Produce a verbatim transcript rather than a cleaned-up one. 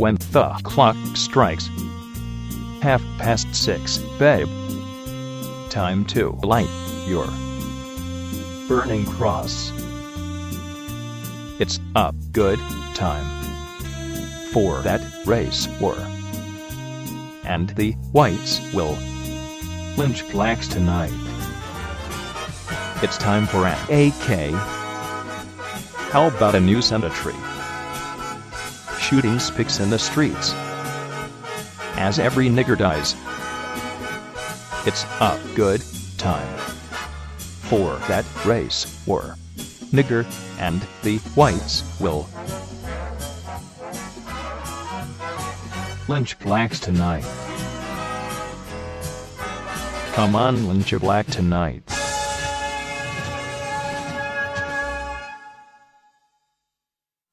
when the clock strikes half past six, babe. Time to light your burning cross. It's a good time for that race war, and the whites will lynch blacks tonight. It's time for an A K. How about a new cemetery? Shooting spics in the streets as every nigger dies. It's a good time for that race war. Nigger and the whites will lynch blacks tonight. Come on, lynch a black tonight.